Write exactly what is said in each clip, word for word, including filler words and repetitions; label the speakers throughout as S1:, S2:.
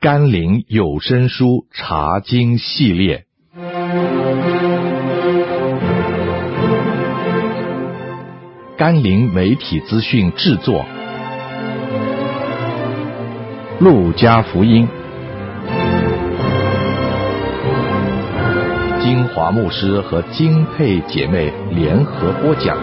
S1: 甘霖有声书查经系列。甘霖媒体资讯制作，路加福音，金华牧师和金佩姐妹联合播讲。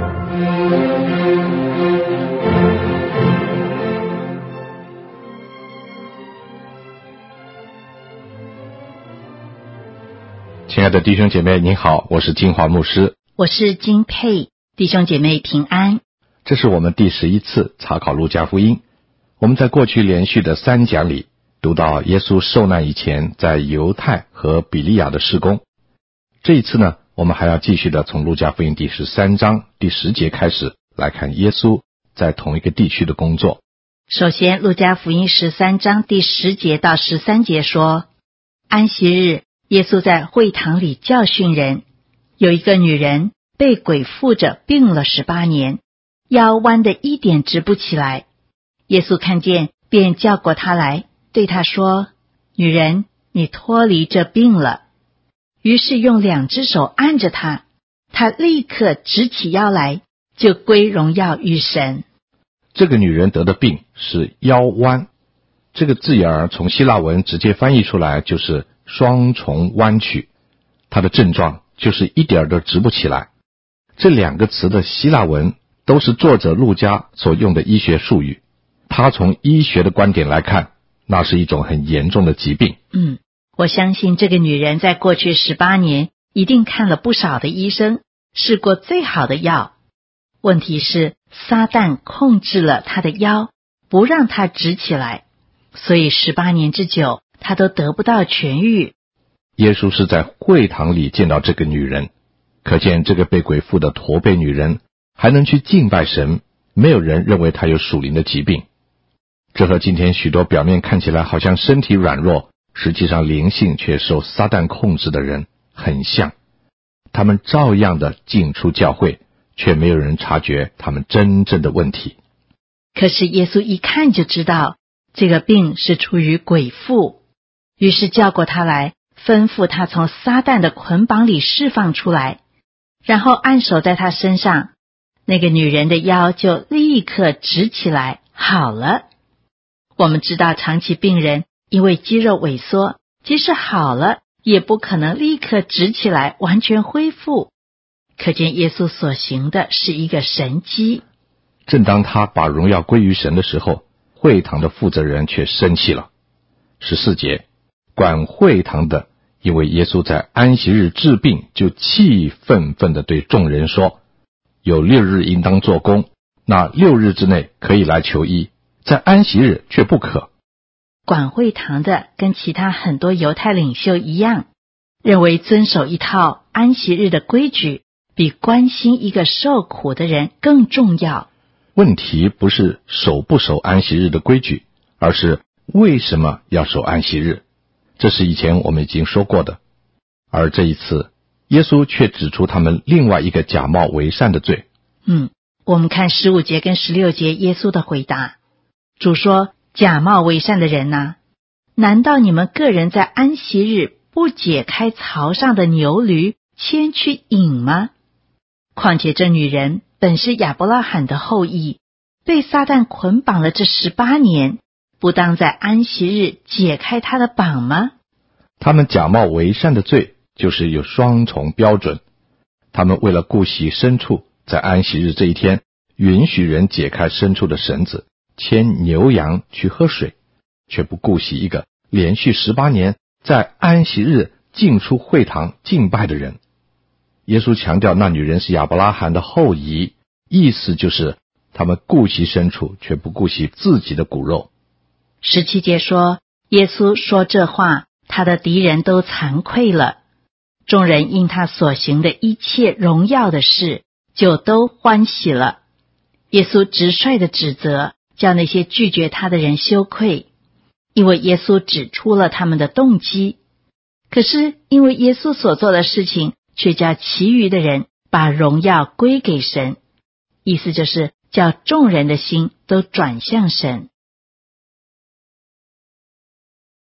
S1: 亲爱的弟兄姐妹，您好，我是金华牧师，
S2: 我是金佩，弟兄姐妹平安。
S1: 这是我们第十一次查考路加福音。我们在过去连续的三讲里读到耶稣受难以前在犹太和比利亚的事工。这一次呢，我们还要继续的从路加福音第十三章第十节开始来看耶稣在同一个地区的工作。
S2: 首先，路加福音十三章第十节到十三节说，安息日耶稣在会堂里教训人，有一个女人被鬼附着病了十八年，腰弯得一点直不起来。耶稣看见，便叫过她来，对她说，女人，你脱离这病了。于是用两只手按着她，她立刻直起腰来，就归荣耀于神。
S1: 这个女人得的病是腰弯，这个字眼儿从希腊文直接翻译出来就是双重弯曲，它的症状就是一点儿都直不起来。这两个词的希腊文都是作者路加所用的医学术语，他从医学的观点来看，那是一种很严重的疾病。
S2: 嗯，我相信这个女人在过去十八年一定看了不少的医生，试过最好的药。问题是撒旦控制了她的腰，不让她直起来，所以十八年之久她都得不到痊愈。
S1: 耶稣是在会堂里见到这个女人，可见这个被鬼附的驼背女人还能去敬拜神，没有人认为她有属灵的疾病。这和今天许多表面看起来好像身体软弱，实际上灵性却受撒旦控制的人很像。他们照样的进出教会，却没有人察觉他们真正的问题。
S2: 可是耶稣一看就知道这个病是出于鬼附，于是叫过他来，吩咐他从撒旦的捆绑里释放出来，然后按手在他身上，那个女人的腰就立刻直起来，好了。我们知道长期病人因为肌肉萎缩，即使好了也不可能立刻直起来完全恢复，可见耶稣所行的是一个神迹。
S1: 正当他把荣耀归于神的时候，会堂的负责人却生气了。十四节，管会堂的因为耶稣在安息日治病，就气愤愤地对众人说，有六日应当做工，那六日之内可以来求医，在安息日却不可。
S2: 管会堂的跟其他很多犹太领袖一样，认为遵守一套安息日的规矩比关心一个受苦的人更重要。
S1: 问题不是守不守安息日的规矩，而是为什么要守安息日。这是以前我们已经说过的。而这一次耶稣却指出他们另外一个假冒为善的罪。
S2: 嗯，我们看十五节跟十六节耶稣的回答。主说，假冒为善的人啊，难道你们个人在安息日不解开槽上的牛驴牵去饮吗？况且这女人本是亚伯拉罕的后裔，被撒旦捆绑了这十八年，不当在安息日解开她的绑吗？
S1: 他们假冒为善的罪就是有双重标准。他们为了顾惜牲畜，在安息日这一天允许人解开牲畜的绳子，牵牛羊去喝水，却不顾惜一个连续十八年在安息日进出会堂敬拜的人。耶稣强调那女人是亚伯拉罕的后裔，意思就是他们顾惜牲畜，却不顾惜自己的骨肉。
S2: 十七节说，耶稣说这话，他的敌人都惭愧了。众人因他所行的一切荣耀的事，就都欢喜了。耶稣直率的指责，叫那些拒绝他的人羞愧，因为耶稣指出了他们的动机。可是因为耶稣所做的事情，却叫其余的人把荣耀归给神，意思就是叫众人的心都转向神。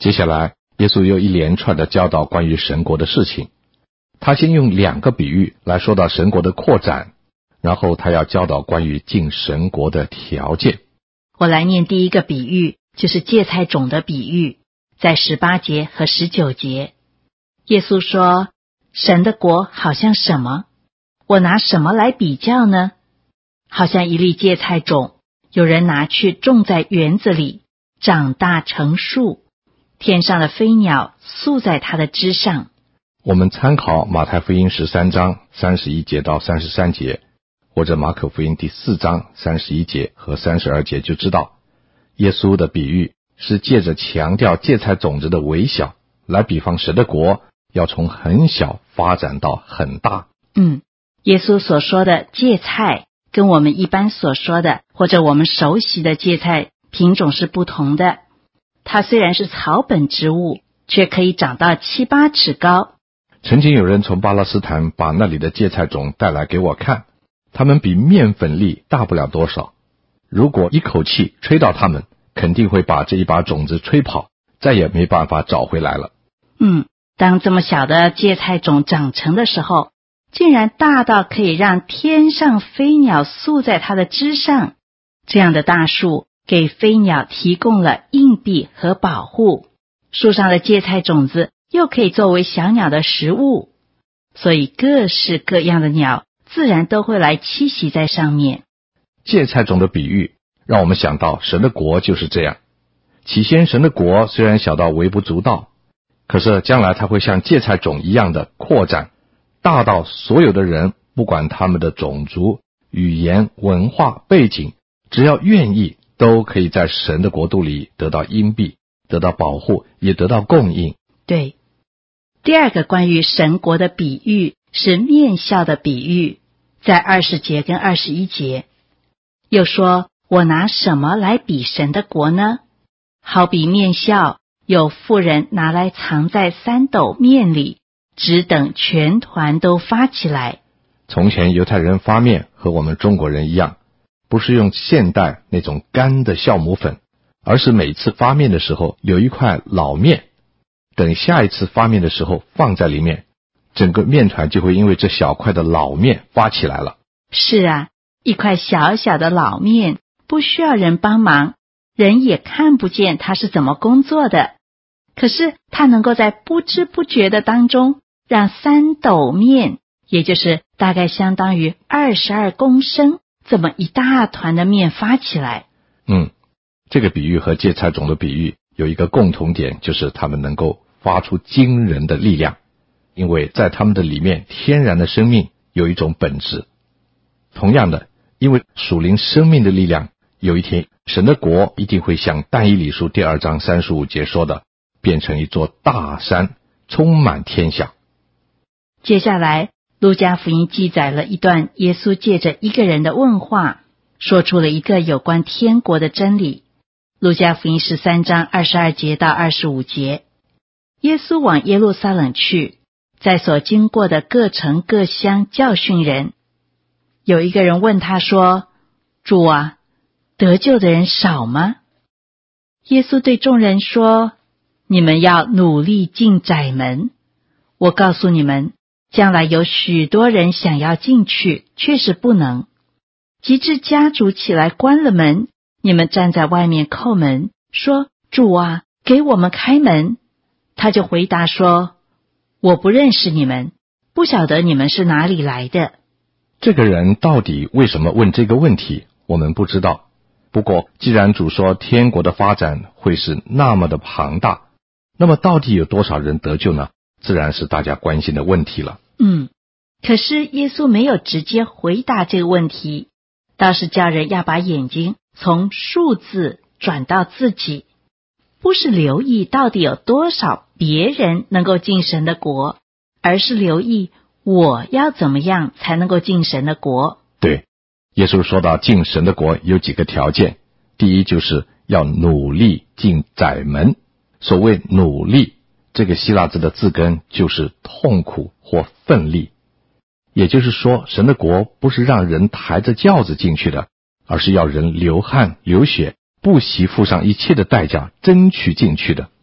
S1: 接下来耶稣又一连串的教导关于神国的事情。他先用两个比喻来说到神国的扩展，然后他要教导关于进神国的条件。
S2: 我来念第一个比喻，就是芥菜种的比喻，在十八节和十九节。耶稣说，神的国好像什么？我拿什么来比较呢？好像一粒芥菜种，有人拿去种在园子里，长大成树，天上的飞鸟宿在它的枝上。
S1: 我们参考马太福音十三章三十一节到三十三节，或者马可福音第四章三十一节和三十二节，就知道耶稣的比喻是借着强调芥菜种子的微小，来比方神的国要从很小发展到很大。
S2: 嗯，耶稣所说的芥菜跟我们一般所说的或者我们熟悉的芥菜品种是不同的。它虽然是草本植物，却可以长到七八尺高。
S1: 曾经有人从巴勒斯坦把那里的芥菜种带来给我看，它们比面粉粒大不了多少。如果一口气吹到它们，肯定会把这一把种子吹跑，再也没办法找回来了。
S2: 嗯，当这么小的芥菜种长成的时候，竟然大到可以让天上飞鸟宿在它的枝上。这样的大树给飞鸟提供了硬币和保护，树上的芥菜种子又可以作为小鸟的食物，所以各式各样的鸟自然都会来栖息在上面。
S1: 芥菜种的比喻让我们想到神的国就是这样。起先神的国虽然小到微不足道，可是将来它会像芥菜种一样的扩展，大到所有的人，不管他们的种族、语言、文化背景，只要愿意，都可以在神的国度里得到荫庇，得到保护，也得到供应。
S2: 对，第二个关于神国的比喻是面笑的比喻，在二十节跟二十一节。又说，我拿什么来比神的国呢？好比面笑，有妇人拿来藏在三斗面里，只等全团都发起来。
S1: 从前犹太人发面和我们中国人一样，不是用现代那种干的酵母粉，而是每次发面的时候有一块老面，等下一次发面的时候放在里面，整个面团就会因为这小块的老面发起来了。
S2: 是啊，一块小小的老面不需要人帮忙，人也看不见它是怎么工作的，可是它能够在不知不觉的当中让三斗面，也就是大概相当于二十二公升这么一大团的面发起来。
S1: 嗯，这个比喻和芥菜种的比喻有一个共同点，就是它们能够发出惊人的力量，因为在它们的里面天然的生命有一种本质。同样的，因为属灵生命的力量，有一天神的国一定会像但以理书第二章三十五节说的，变成一座大山，充满天下。
S2: 接下来路加福音记载了一段耶稣借着一个人的问话，说出了一个有关天国的真理。路加福音十三章二十二节到二十五节，耶稣往耶路撒冷去，在所经过的各城各乡教训人。有一个人问他说，主啊，得救的人少吗？耶稣对众人说，你们要努力进窄门。我告诉你们，将来有许多人想要进去，却是不能。及至家主起来关了门，你们站在外面叩门，说，主啊，给我们开门。他就回答说，我不认识你们，不晓得你们是哪里来的。
S1: 这个人到底为什么问这个问题，我们不知道。不过既然主说天国的发展会是那么的庞大，那么到底有多少人得救呢？自然是大家关心的问题了。
S2: 嗯，可是耶稣没有直接回答这个问题，倒是叫人要把眼睛从数字转到自己，不是留意到底有多少别人能够进神的国，而是留意我要怎么样才能够进神的国。
S1: 对，耶稣说到进神的国有几个条件，第一就是要努力进窄门。所谓努力，这个希腊字的字根就是痛苦或奋力，也就是说神的国不是让人抬着轿子进去的，而是要人流汗流血，不惜付上一切的代价争取进去的。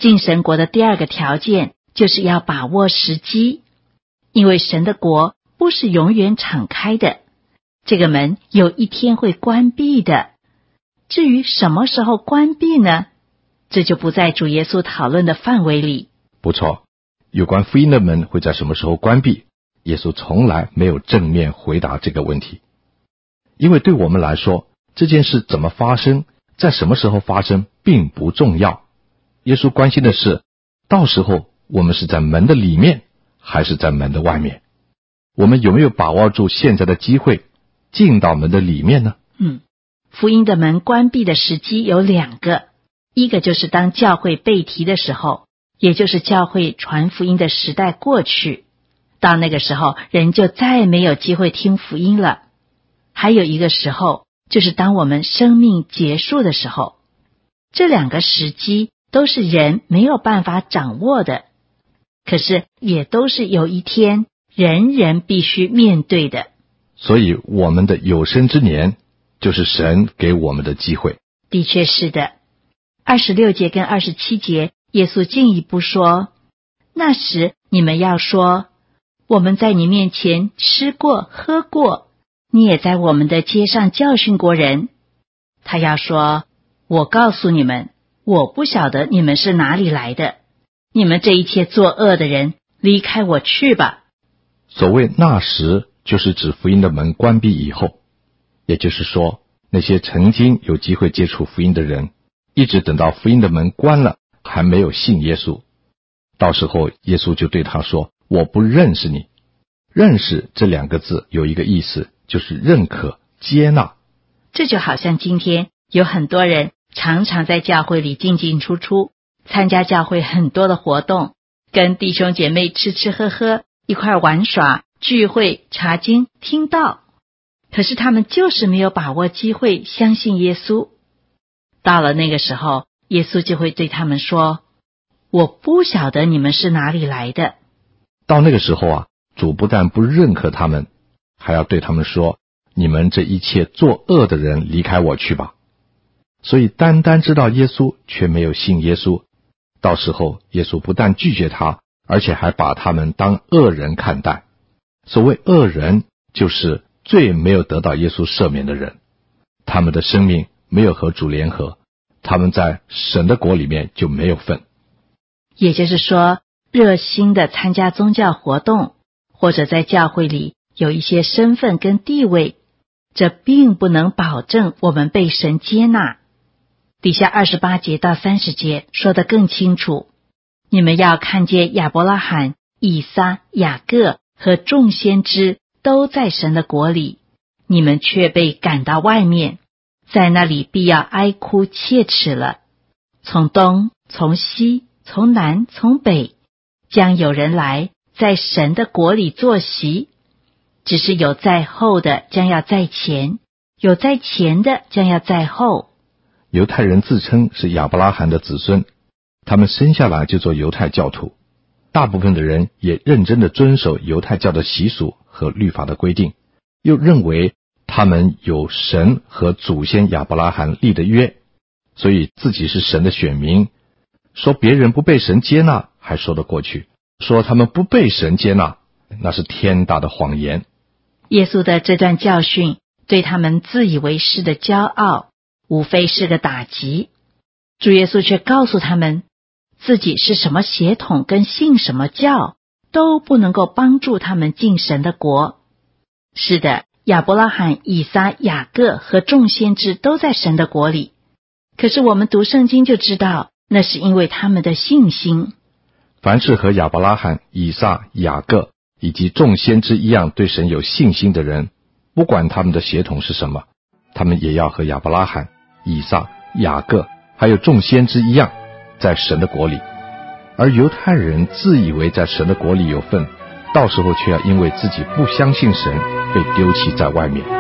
S2: 进神国的第二个条件就是要把握时机，因为神的国不是永远敞开的，这个门有一天会关闭的。至于什么时候关闭呢？这就不在主耶稣讨论的范围里。
S1: 不错，有关福音的门会在什么时候关闭，耶稣从来没有正面回答这个问题。因为对我们来说，这件事怎么发生，在什么时候发生并不重要。耶稣关心的是，到时候我们是在门的里面还是在门的外面，我们有没有把握住现在的机会进到门的里面呢？
S2: 嗯，福音的门关闭的时机有两个，一个就是当教会被提的时候，也就是教会传福音的时代过去，到那个时候人就再没有机会听福音了。还有一个时候，就是当我们生命结束的时候。这两个时机都是人没有办法掌握的，可是也都是有一天人人必须面对的。
S1: 所以我们的有生之年就是神给我们的机会。
S2: 的确是的。二十六节跟二十七节，耶稣进一步说，那时你们要说，我们在你面前吃过喝过，你也在我们的街上教训过人。他要说，我告诉你们，我不晓得你们是哪里来的，你们这一切作恶的人，离开我去吧。
S1: 所谓那时，就是指福音的门关闭以后，也就是说，那些曾经有机会接触福音的人，一直等到福音的门关了，还没有信耶稣，到时候耶稣就对他说，我不认识你。认识这两个字有一个意思，就是认可、接纳。
S2: 这就好像今天有很多人常常在教会里进进出出，参加教会很多的活动，跟弟兄姐妹吃吃喝喝，一块玩耍、聚会、查经、听道，可是他们就是没有把握机会相信耶稣。到了那个时候，耶稣就会对他们说，我不晓得你们是哪里来的。
S1: 到那个时候啊，主不但不认可他们，还要对他们说，你们这一切作恶的人，离开我去吧。所以单单知道耶稣却没有信耶稣，到时候耶稣不但拒绝他，而且还把他们当恶人看待。所谓恶人，就是最没有得到耶稣赦免的人，他们的生命没有和主联合，他们在神的国里面就没有份。
S2: 也就是说，热心的参加宗教活动，或者在教会里有一些身份跟地位，这并不能保证我们被神接纳。底下二十八节到三十节说得更清楚，你们要看见亚伯拉罕、以撒、雅各和众先知都在神的国里，你们却被赶到外面，在那里必要哀哭切齿了。从东，从西，从南，从北，将有人来在神的国里坐席，只是有在后的将要在前，有在前的将要在后。
S1: 犹太人自称是亚伯拉罕的子孙，他们生下来就做犹太教徒，大部分的人也认真的遵守犹太教的习俗和律法的规定，又认为他们有神和祖先亚伯拉罕立的约，所以自己是神的选民。说别人不被神接纳还说得过去，说他们不被神接纳，那是天大的谎言。
S2: 耶稣的这段教训对他们自以为是的骄傲无非是个打击，主耶稣却告诉他们，自己是什么血统跟信什么教都不能够帮助他们进神的国。是的，亚伯拉罕、以撒、雅各和众先知都在神的国里，可是我们读圣经就知道，那是因为他们的信心。
S1: 凡是和亚伯拉罕、以撒、雅各以及众先知一样对神有信心的人，不管他们的血统是什么，他们也要和亚伯拉罕、以撒、雅各还有众先知一样在神的国里。而犹太人自以为在神的国里有份，到时候却要因为自己不相信神被丢弃在外面。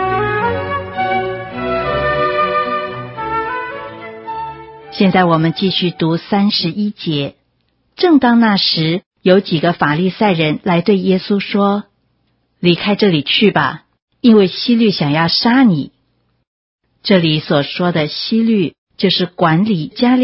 S2: 现在我们继续读三十一节。正当那时，有几个法利赛人来对耶稣说，离开这里去吧，因为希律想要杀你。这里所说的希律就是管理加利利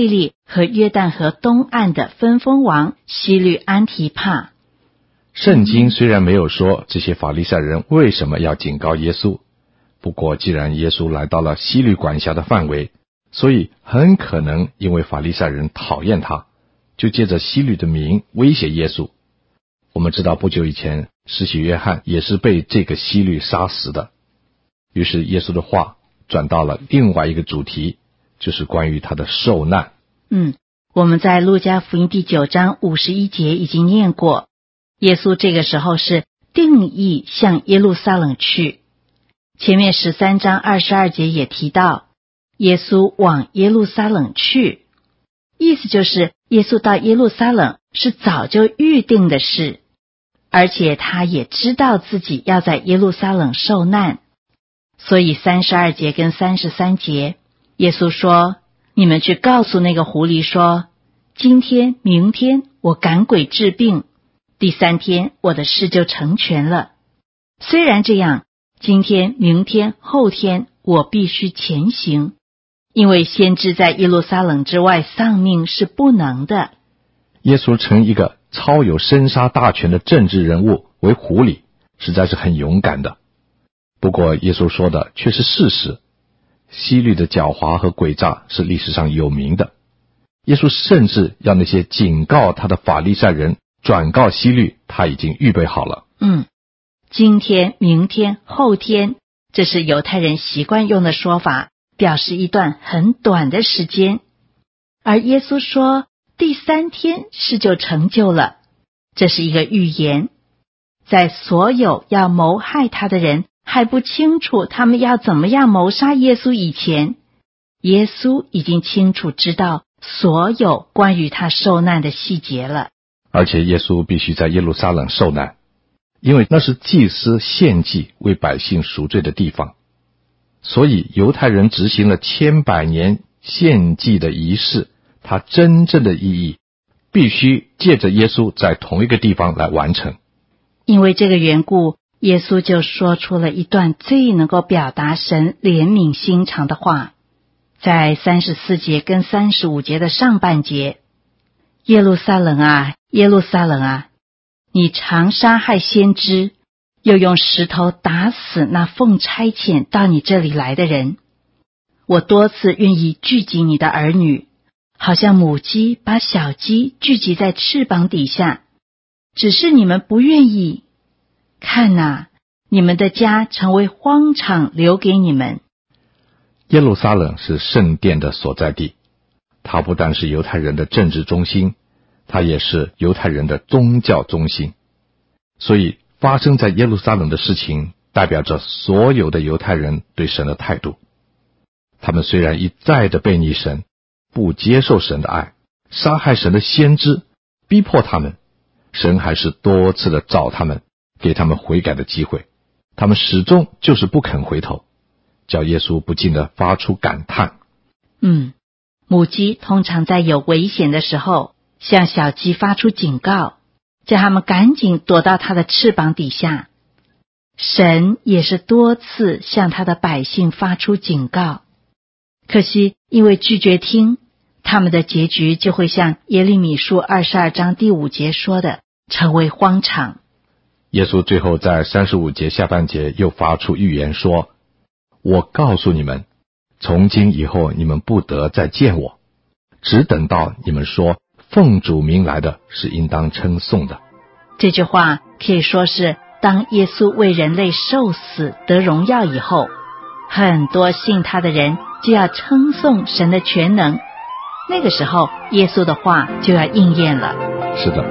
S2: 和约旦河东岸的分封王希律安提帕。
S1: 圣经虽然没有说这些法利赛人为什么要警告耶稣，不过既然耶稣来到了希律管辖的范围，所以很可能因为法利赛人讨厌他，就借着希律的名威胁耶稣。我们知道不久以前施洗约翰也是被这个希律杀死的。于是耶稣的话转到了另外一个主题，就是关于他的受难。
S2: 嗯，我们在路加福音第九章五十一节已经念过，耶稣这个时候是定义向耶路撒冷去。前面十三章二十二节也提到，耶稣往耶路撒冷去，意思就是耶稣到耶路撒冷是早就预定的事，而且他也知道自己要在耶路撒冷受难。所以三十二节跟三十三节，耶稣说，你们去告诉那个狐狸说，今天明天我赶鬼治病，第三天我的事就成全了。虽然这样，今天明天后天我必须前行，因为先知在耶路撒冷之外丧命是不能的。
S1: 耶稣称一个超有生杀大权的政治人物为狐狸，实在是很勇敢的。不过耶稣说的却是事实，希律的狡猾和诡诈是历史上有名的。耶稣甚至要那些警告他的法利赛人转告希律，他已经预备好了。
S2: 嗯，今天明天后天，这是犹太人习惯用的说法，表示一段很短的时间。而耶稣说第三天事就成就了，这是一个预言。在所有要谋害他的人还不清楚他们要怎么样谋杀耶稣以前，耶稣已经清楚知道所有关于他受难的细节了。
S1: 而且耶稣必须在耶路撒冷受难，因为那是祭司献祭为百姓赎罪的地方，所以犹太人执行了千百年献祭的仪式，它真正的意义必须借着耶稣在同一个地方来完成。
S2: 因为这个缘故，耶稣就说出了一段最能够表达神怜悯心肠的话，在三十四节跟三十五节的上半节，耶路撒冷啊，耶路撒冷啊，你常杀害先知，又用石头打死那奉差遣到你这里来的人。我多次愿意聚集你的儿女，好像母鸡把小鸡聚集在翅膀底下，只是你们不愿意。看哪，你们的家成为荒场，留给你们。
S1: 耶路撒冷是圣殿的所在地，它不但是犹太人的政治中心，它也是犹太人的宗教中心。所以发生在耶路撒冷的事情代表着所有的犹太人对神的态度。他们虽然一再的背逆神，不接受神的爱，杀害神的先知，逼迫他们，神还是多次的找他们，给他们悔改的机会，他们始终就是不肯回头，叫耶稣不禁的发出感叹。
S2: 嗯，母鸡通常在有危险的时候向小鸡发出警告，叫他们赶紧躲到它的翅膀底下。神也是多次向他的百姓发出警告，可惜因为拒绝听，他们的结局就会像耶利米书二十二章第五节说的，成为荒场。
S1: 耶稣最后在三十五节下半节又发出预言说，我告诉你们，从今以后你们不得再见我，只等到你们说奉主名来的是应当称颂的。
S2: 这句话可以说是当耶稣为人类受死得荣耀以后，很多信他的人就要称颂神的全能，那个时候耶稣的话就要应验了。
S1: 是的，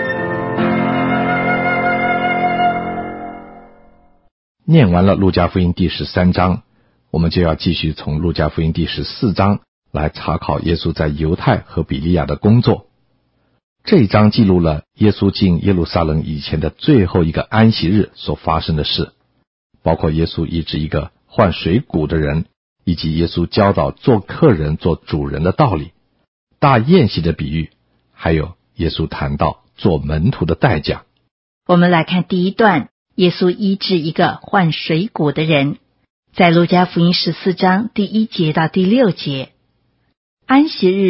S1: 念完了路加福音第十三章，我们就要继续从路加福音第十四章来查考耶稣在犹太和比利亚的工作。这一章记录了耶稣进耶路撒冷以前的最后一个安息日所发生的事，包括耶稣医治一个患水谷的人，以及耶稣教导做客人做主人的道理，大宴席的比喻，还有耶稣谈到做门徒的代价。
S2: 我们来看第一段，耶稣医治一个患水谷的人，在路加福音十四章第一节到第六节。安息日，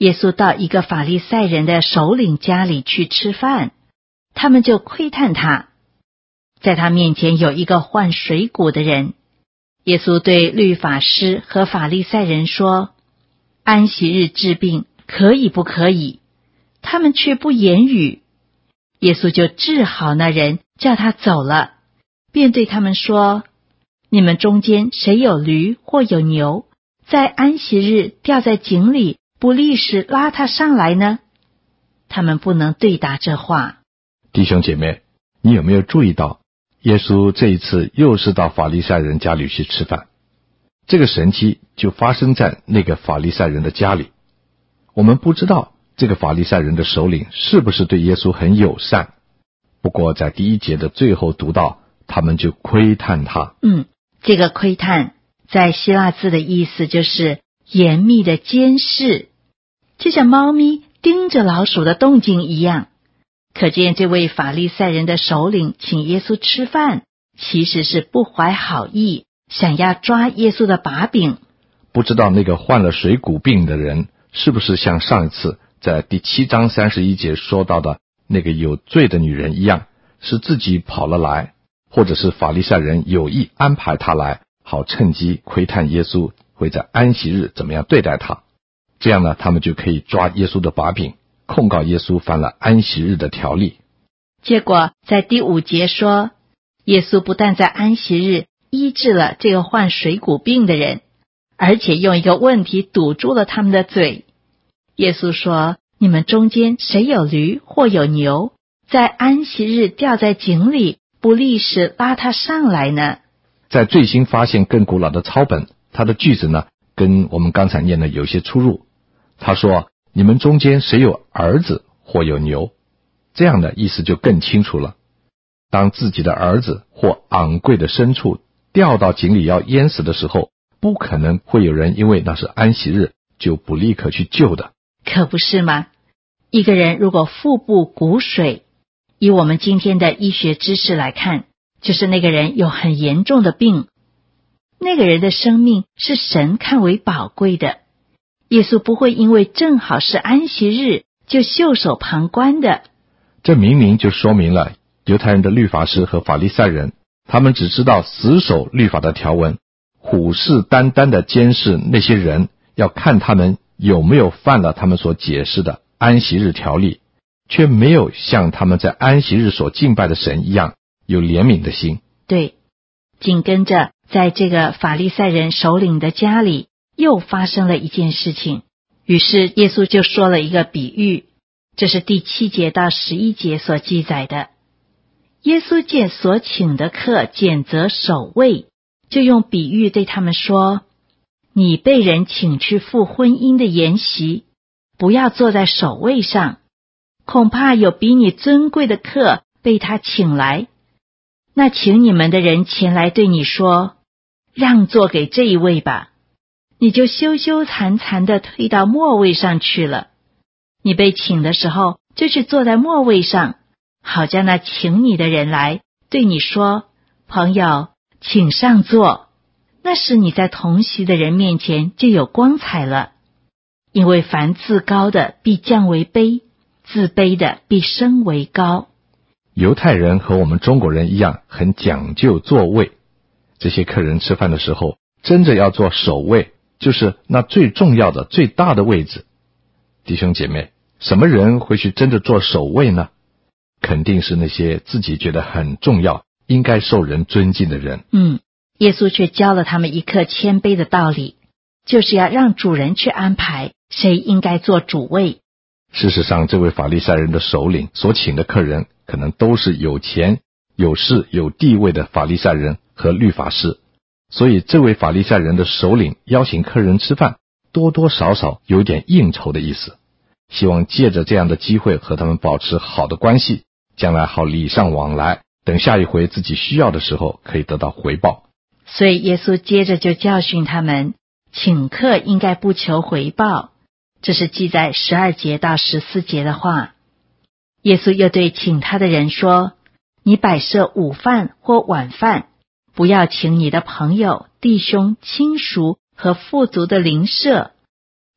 S2: 耶稣到一个法利赛人的首领家里去吃饭，他们就窥探他。在他面前有一个患水谷的人，耶稣对律法师和法利赛人说：安息日治病可以不可以？他们却不言语。耶稣就治好那人，叫他走了，便对他们说：你们中间谁有驴或有牛，在安息日掉在井里，不立时拉他上来呢？他们不能对答这话。
S1: 弟兄姐妹，你有没有注意到，耶稣这一次又是到法利赛人家里去吃饭，这个神迹就发生在那个法利赛人的家里。我们不知道这个法利赛人的首领是不是对耶稣很友善，不过在第一节的最后读到，他们就窥探他。
S2: 嗯，这个窥探在希腊字的意思就是严密的监视，就像猫咪盯着老鼠的动静一样。可见这位法利赛人的首领请耶稣吃饭，其实是不怀好意，想要抓耶稣的把柄。
S1: 不知道那个患了水谷病的人是不是像上一次在第七章三十一节说到的那个有罪的女人一样，是自己跑了来，或者是法利赛人有意安排他来，好趁机窥探耶稣会在安息日怎么样对待他。这样呢，他们就可以抓耶稣的把柄，控告耶稣犯了安息日的条例。
S2: 结果在第五节说，耶稣不但在安息日医治了这个患水谷病的人，而且用一个问题堵住了他们的嘴。耶稣说：你们中间谁有驴或有牛，在安息日掉在井里，不立时拉他上来呢？
S1: 在最新发现更古老的抄本，它的句子呢跟我们刚才念的有些出入。他说：你们中间谁有儿子或有牛，这样的意思就更清楚了。当自己的儿子或昂贵的牲畜掉到井里要淹死的时候，不可能会有人因为那是安息日就不立刻去救的。
S2: 可不是吗？一个人如果腹部鼓水，以我们今天的医学知识来看，就是那个人有很严重的病，那个人的生命是神看为宝贵的。耶稣不会因为正好是安息日就袖手旁观的。
S1: 这明明就说明了犹太人的律法师和法利赛人，他们只知道死守律法的条文，虎视眈眈地监视那些人，要看他们有没有犯了他们所解释的安息日条例，却没有像他们在安息日所敬拜的神一样有怜悯的心。
S2: 对，紧跟着在这个法利赛人首领的家里又发生了一件事情，于是耶稣就说了一个比喻，这是第七节到十一节所记载的。耶稣见所请的客拣择首位，就用比喻对他们说：你被人请去赴婚姻的筵席，不要坐在首位上，恐怕有比你尊贵的客被他请来。那请你们的人前来对你说：让座给这一位吧，你就羞羞惭惭地退到末位上去了。你被请的时候，就去坐在末位上，好叫那请你的人来对你说：朋友，请上座。那时你在同席的人面前就有光彩了。因为凡自高的必降为卑，自卑的必升为高。
S1: 犹太人和我们中国人一样，很讲究座位。这些客人吃饭的时候，真的要坐首位，就是那最重要的最大的位置。弟兄姐妹，什么人会去真的坐首位呢？肯定是那些自己觉得很重要，应该受人尊敬的人。
S2: 嗯，耶稣却教了他们一课谦卑的道理，就是要让主人去安排谁应该做主位。
S1: 事实上，这位法利赛人的首领所请的客人，可能都是有钱、有势、有地位的法利赛人和律法师。所以这位法利赛人的首领邀请客人吃饭，多多少少有点应酬的意思，希望借着这样的机会和他们保持好的关系，将来好礼尚往来，等下一回自己需要的时候可以得到回报。
S2: 所以耶稣接着就教训他们，请客应该不求回报，这是记在十二节到十四节的话。耶稣又对请他的人说：你摆设午饭或晚饭，不要请你的朋友、弟兄、亲属和富足的邻舍，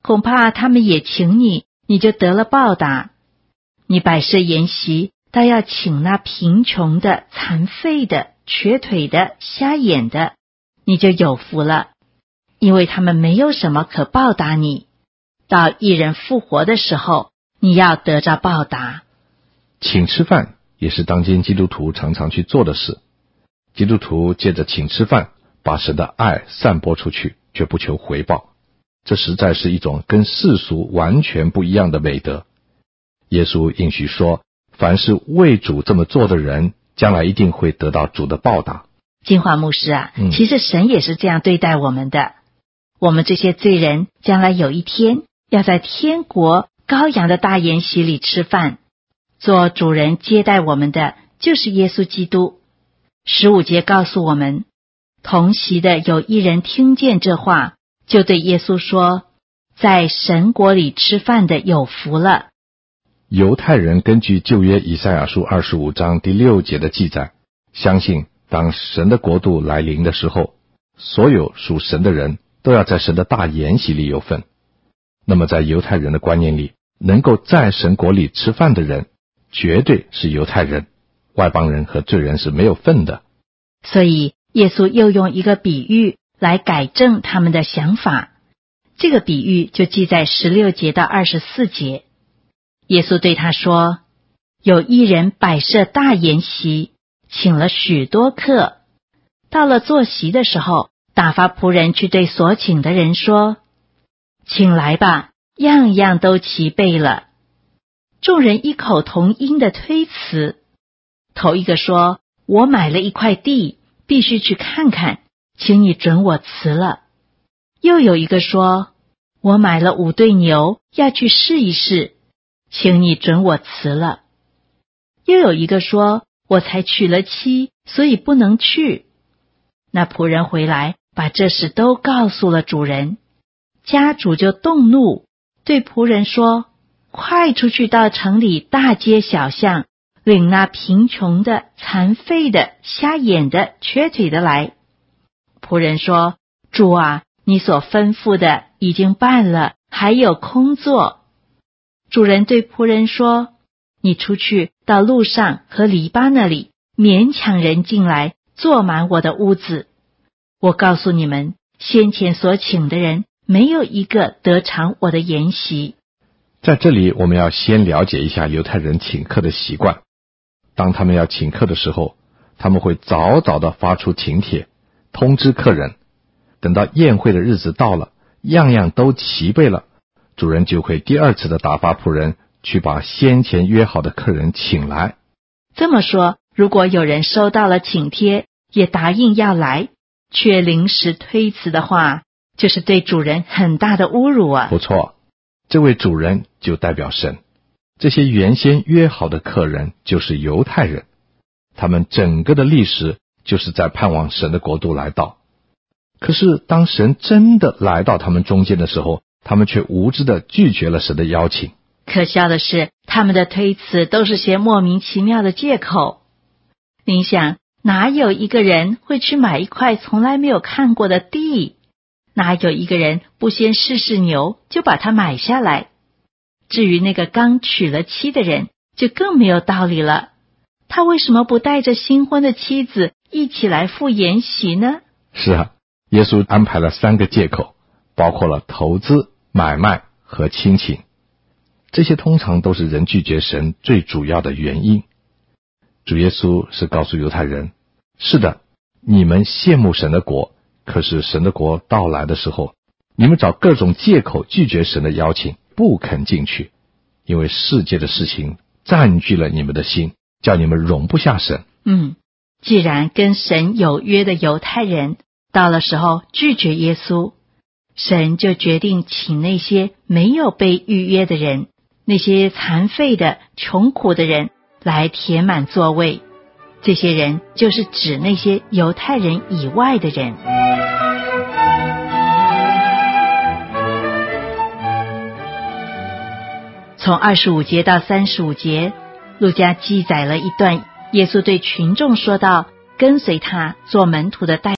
S2: 恐怕他们也请你，你就得了报答。你摆设筵席，倒要请那贫穷的、残废的、瘸腿的、瞎眼的，你就有福了，因为他们没有什么可报答你。到一人复活的时候，你要得着报答。
S1: 请吃饭也是当今基督徒常常去做的事。基督徒借着请吃饭，把神的爱散播出去，却不求回报。这实在是一种跟世俗完全不一样的美德。耶稣应许说，凡是为主这么做的人，将来一定会得到主的报答。
S2: 金华牧师啊，
S1: 嗯、
S2: 其实神也是这样对待我们的。我们这些罪人，将来有一天要在天国羔羊的大筵席里吃饭，做主人接待我们的就是耶稣基督。十五节告诉我们，同席的有一人听见这话，就对耶稣说，在神国里吃饭的有福了。
S1: 犹太人根据旧约以赛亚书二十五章第六节的记载，相信当神的国度来临的时候，所有属神的人都要在神的大筵席里有份。那么在犹太人的观念里，能够在神国里吃饭的人，绝对是犹太人，外邦人和罪人是没有份的。
S2: 所以耶稣又用一个比喻来改正他们的想法。这个比喻就记在十六节到二十四节。耶稣对他说，有一人摆设大筵席，请了许多客。到了坐席的时候，打发仆人去对所请的人说，请来吧，样样都齐备了。众人异口同音的推辞。头一个说，我买了一块地，必须去看看，请你准我辞了。又有一个说，我买了五对牛，要去试一试，请你准我辞了。又有一个说，我才娶了妻，所以不能去。那仆人回来，把这事都告诉了主人。家主就动怒，对仆人说，快出去到城里大街小巷，领那贫穷的、残废的、瞎眼的、瘸腿的来。仆人说，主啊，你所吩咐的已经办了，还有空座。主人对仆人说，你出去到路上和篱笆那里，勉强人进来，坐满我的屋子。我告诉你们，先前所请的人，没有一个得尝我的筵席。
S1: 在这里我们要先了解一下犹太人请客的习惯。当他们要请客的时候，他们会早早的发出请帖，通知客人。等到宴会的日子到了，样样都齐备了，主人就会第二次的打发仆人去把先前约好的客人请来。
S2: 这么说，如果有人收到了请帖，也答应要来，却临时推辞的话，就是对主人很大的侮辱啊。
S1: 不错，这位主人就代表神。这些原先约好的客人就是犹太人，他们整个的历史就是在盼望神的国度来到。可是当神真的来到他们中间的时候，他们却无知的拒绝了神的邀请。
S2: 可笑的是，他们的推辞都是些莫名其妙的借口。您想，哪有一个人会去买一块从来没有看过的地？哪有一个人不先试试牛就把它买下来？至于那个刚娶了妻的人，就更没有道理了。他为什么不带着新婚的妻子一起来赴筵席呢？
S1: 是啊，耶稣安排了三个借口，包括了投资、买卖和亲情。这些通常都是人拒绝神最主要的原因。主耶稣是告诉犹太人，是的，你们羡慕神的国，可是神的国到来的时候，你们找各种借口拒绝神的邀请，不肯进去，因为世界的事情占据了你们的心，叫你们容不下神。
S2: 嗯，既然跟神有约的犹太人到了时候拒绝耶稣，神就决定请那些没有被预约的人，那些残废的、穷苦的人来填满座位。这些人就是指那些犹太人以外的人。从二十五节到三十五节，路加记载了一段耶稣对群众说道，跟随他做门徒的带